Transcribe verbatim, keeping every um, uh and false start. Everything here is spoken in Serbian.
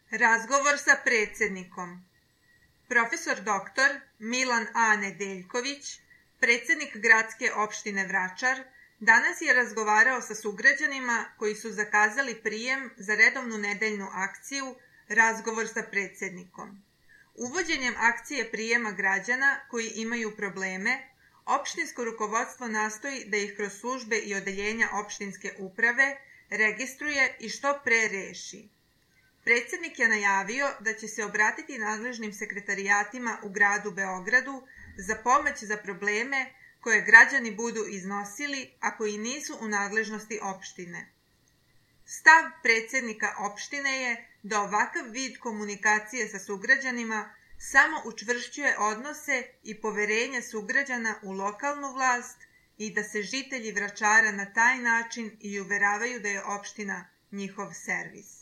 Razgovor sa predsjednikom. Profesor doktor Milan A. Nedeljković, predsjednik gradske opštine Vračar, danas je razgovarao sa sugrađanima koji su zakazali prijem za redovnu nedeljnu akciju Razgovor sa predsjednikom. Uvođenjem akcije prijema građana koji imaju probleme, opštinsko rukovodstvo nastoji da ih kroz službe i odeljenja opštinske uprave registruje i što pre reši. Predsjednik je najavio da će se obratiti nadležnim sekretarijatima u gradu Beogradu za pomoć za probleme koje građani budu iznosili, a koji nisu u nadležnosti opštine. Stav predsjednika opštine je da ovakav vid komunikacije sa sugrađanima samo učvršćuje odnose i poverenje sugrađana u lokalnu vlast i da se žitelji Vračara na taj način i uveravaju da je opština njihov servis.